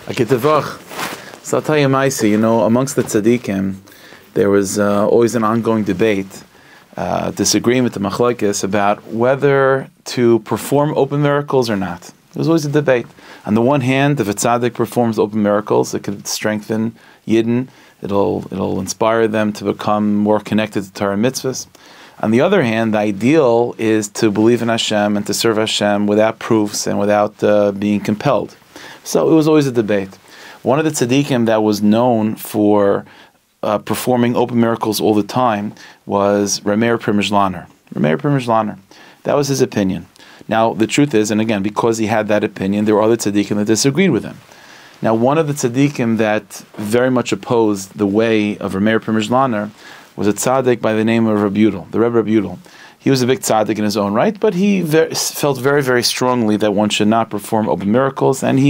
So I'll tell you, Maisi, amongst the tzaddikim, there was always an ongoing debate, disagreement, the machlokes, about whether to perform open miracles or not. There was always a debate. On the one hand, if a tzaddik performs open miracles, it could strengthen Yidden. It'll inspire them to become more connected to Torah mitzvahs. On the other hand, the ideal is to believe in Hashem and to serve Hashem without proofs and without being compelled. So it was always a debate. One of the tzaddikim that was known for performing open miracles all the time was Rameir Primizhlaner. That was his opinion. Now, the truth is, and again, because he had that opinion, there were other tzaddikim that disagreed with him. Now, one of the tzaddikim that very much opposed the way of Rameir Primizhlaner was a tzaddik by the name of Rabbi Yudel, the Rebbe Rabbi Yudel. He was a big tzaddik in his own right, but he felt very, very strongly that one should not perform open miracles, and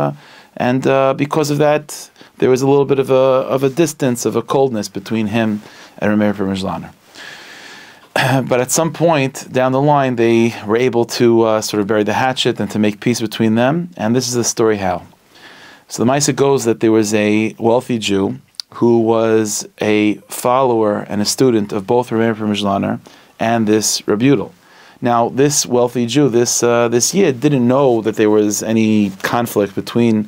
because of that, there was a little bit of a distance, of a coldness between him and Rameir Primizhlaner. But at some point down the line, they were able to sort of bury the hatchet and to make peace between them, and this is the story how. So the Maisa goes that there was a wealthy Jew who was a follower and a student of both Rameir Primizhlaner and this Rabbi Yudel. Now, this wealthy Jew, this Yid, didn't know that there was any conflict between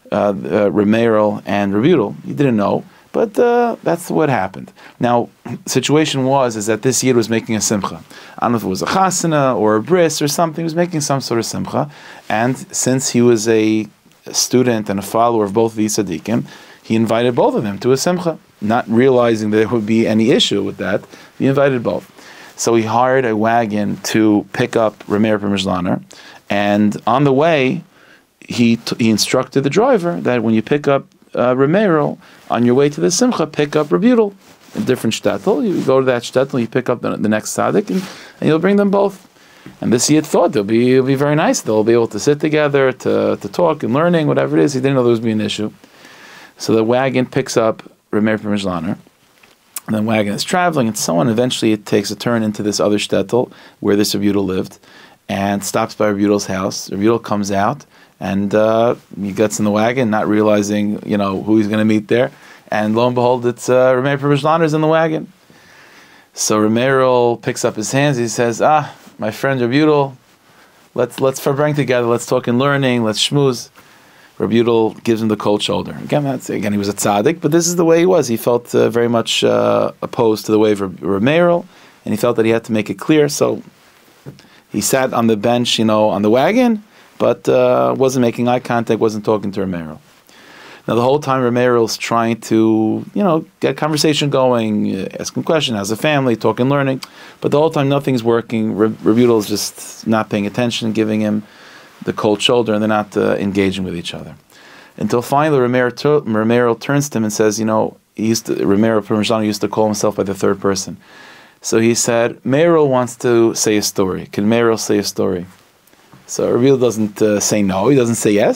Rameir and Rabbi Yudel. He didn't know, but that's what happened. Now, the situation is that this Yid was making a simcha. I don't know if it was a chasana or a bris or something. He was making some sort of simcha, and since he was a student and a follower of both of these tzaddikim, he invited both of them to a simcha, not realizing that there would be any issue with that. He invited both. So he hired a wagon to pick up Rameir Primizhlaner, and on the way, he instructed the driver that when you pick up Rameir, on your way to the simcha, pick up Rabbi Yudel, a different shtetl. You go to that shtetl, you pick up the next tzaddik, and you'll bring them both. And this Yid thought it'll be very nice. They'll be able to sit together, to talk and learning, whatever it is. He didn't know there was be an issue. So the wagon picks up Rameir Primizhlaner, and the wagon is traveling, and so on. Eventually it takes a turn into this other shtetl where this Rabbi Yudel lived, and stops by Rabbi Yudel's house. Rabbi Yudel comes out, and he gets in the wagon, not realizing who he's going to meet there. And lo and behold, it's Rameir Primizhlaner's in the wagon. So Rameir picks up his hands. He says, my friend Rabbi Yudel, let's verbring together. Let's talk in learning. Let's schmooze. Rabbi Yudel gives him the cold shoulder. Again, he was a tzaddik, but this is the way he was. He felt very much opposed to the way of Rameir, and he felt that he had to make it clear. So he sat on the bench, on the wagon, but wasn't making eye contact, wasn't talking to Rameir. Now, the whole time Rameir is trying to, get conversation going, ask him questions, how's the family, talking, learning, but the whole time nothing's working. Rabbi Yudel is just not paying attention, giving him the cold shoulder, and they're not engaging with each other. Until finally Rameir turns to him and says, Rameir Primizhlaner used to call himself by the third person. So he said, Meir wants to say a story. Can Meir say a story? So Rabbi Yudel doesn't say no, he doesn't say yes,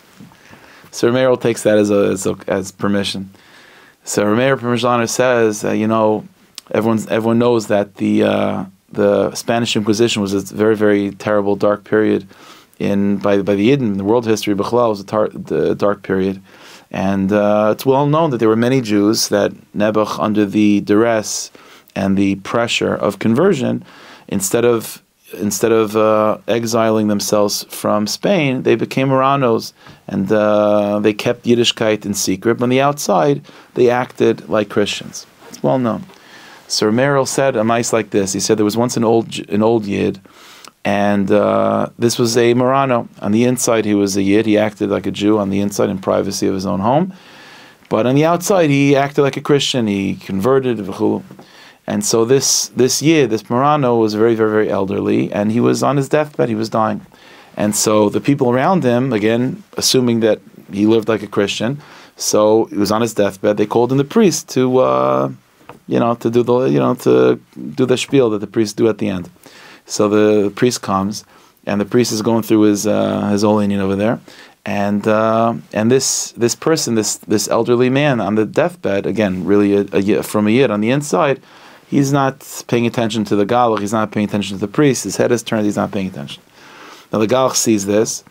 so Rameir takes that as permission. So Rameir Primizhlaner says, everyone knows that the Spanish Inquisition was a very, very terrible, dark period by the Yidden. The world history, Bechlal, was a dark period. And it's well known that there were many Jews that Nebuch, under the duress and the pressure of conversion, instead of exiling themselves from Spain, they became Marranos, and they kept Yiddishkeit in secret. But on the outside, they acted like Christians. It's well known. So Rameir said a mice like this. He said there was once an old Yid, and this was a Marrano. On the inside, he was a Yid. He acted like a Jew on the inside in privacy of his own home. But on the outside, he acted like a Christian. He converted. And so this Yid, this Marrano, was very, very, very elderly, and he was on his deathbed. He was dying. And so the people around him, again, assuming that he lived like a Christian, so he was on his deathbed, they called in the priest to do the spiel that the priests do at the end. So the priest comes, and the priest is going through his Olinian over there, and this person, this elderly man on the deathbed, again, really from a Yid on the inside, he's not paying attention to the Galach, he's not paying attention to the priest, his head is turned, he's not paying attention. Now the Galach sees this,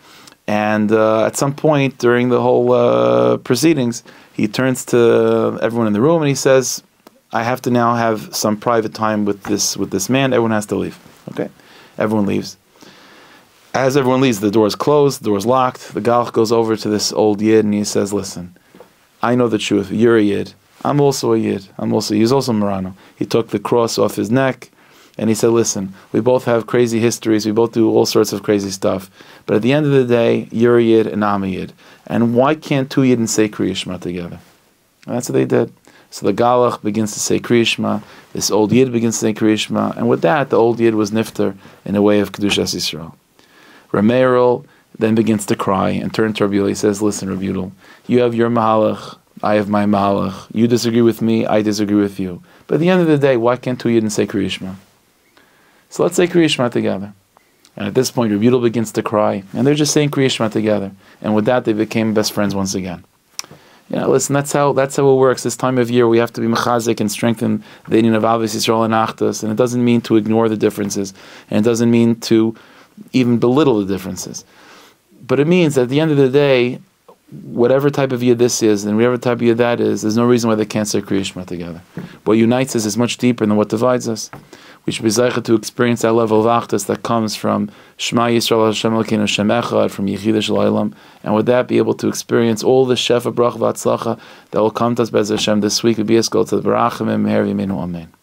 And at some point during the whole proceedings, he turns to everyone in the room and he says, I have to now have some private time with this man. Everyone has to leave. Okay? Everyone leaves. As everyone leaves, the door is closed, the door is locked. The Galach goes over to this old Yid and he says, listen, I know the truth. You're a Yid. I'm also a Yid. He's also Marano. He took the cross off his neck and he said, listen, we both have crazy histories. We both do all sorts of crazy stuff. But at the end of the day, you're a Yid and I'm a Yid. And why can't two Yidden say Kriya Shema together? And that's what they did. So the Galach begins to say Kriya Shema. This old Yid begins to say Kriya Shema. And with that, the old Yid was nifter in a way of Kedushas Yisrael. Rameirel then begins to cry and turn to Rabbi Yudel. He says, listen, Rabbi Yudel, you have your Mahalach, I have my Mahalach. You disagree with me, I disagree with you. But at the end of the day, why can't two Yidden say Kriya Shema? So let's say Kriya Shema together. And at this point, Rabbi Yudel begins to cry. And they're just saying Kriya Shema together. And with that, they became best friends once again. Listen, that's how it works. This time of year, we have to be mechazik and strengthen the union of Avos Yisrael and Achdus. And it doesn't mean to ignore the differences. And it doesn't mean to even belittle the differences. But it means that at the end of the day, whatever type of Yid this is, and whatever type of Yid that is, there's no reason why they can't say Kriya Shema together. What unites us is much deeper than what divides us. We should be zeicha to experience that level of Achdus that comes from Shema Yisrael Hashem Elokeinu Hashem Echad, from Yechidah Shel Olam, and with that be able to experience all the Shefa Bracha V'Atzlacha that will come to us by Hashem this week. Be a to the Barachim and Meher Yimenu Amen.